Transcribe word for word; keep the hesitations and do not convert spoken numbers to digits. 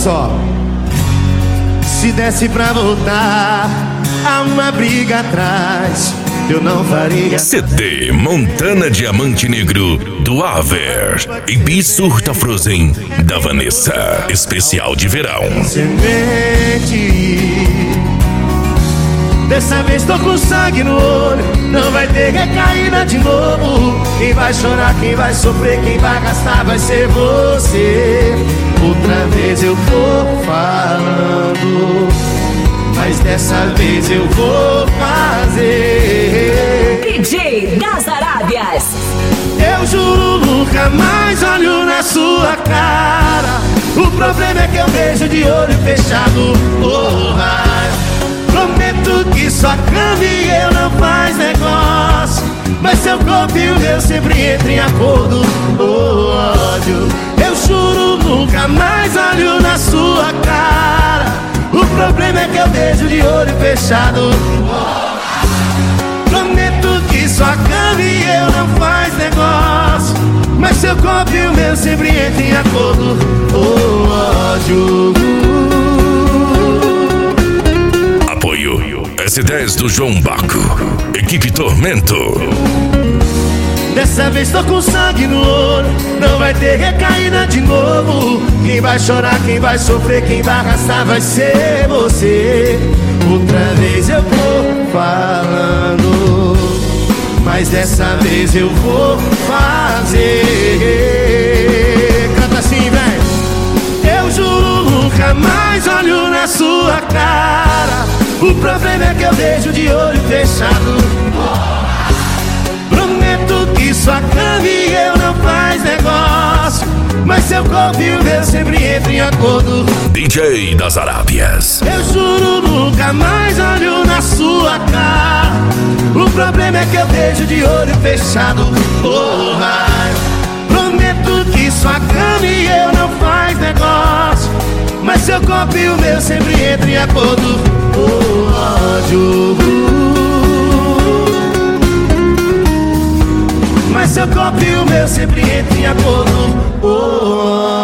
só. Se desse pra voltar a uma briga atrás, eu não faria. C D Montana Diamante Negro do Aver e Bissurta Frozen da Vanessa, especial de verão. Semente. Dessa vez tô com sangue no olho, não vai ter recaída de novo. Quem vai chorar, quem vai sofrer, quem vai gastar vai ser você. Outra vez eu tô falando, mas dessa vez eu vou fazer. D J das Arábias. Eu juro nunca mais olho na sua cara. O problema é que eu vejo de olho fechado. Oh, ai. Prometo que sua cama e eu não faz negócio, mas seu corpo e o meu sempre entram em acordo. Oh, ódio. Eu juro nunca mais olho na sua cara. O problema é que eu vejo de olho fechado. Prometo que sua cama e eu não faz negócio, mas seu corpo e o meu sempre entram em acordo. Oh, ódio. Apoio S dez do João Baco, Equipe Tormento. Dessa vez tô com sangue no olho, não vai ter recaída de novo. Quem vai chorar, quem vai sofrer, quem vai arrastar vai ser você. Outra vez eu vou falando, mas dessa vez eu vou fazer. Canta assim, velho. Eu juro nunca mais olho na sua cara. O problema é que eu vejo de olho fechado. Prometo que sua cama e eu não faz negócio, mas seu corpo e o meu sempre entram em acordo. D J das Arábias. Eu juro nunca mais olho na sua cara. O problema é que eu vejo de olho fechado. Oh, ai. Prometo que sua cama e eu não faz negócio, mas seu corpo e o meu sempre entram em acordo. Oh, ódio. Mas seu corpo e o meu sempre entram em acordo. Oh,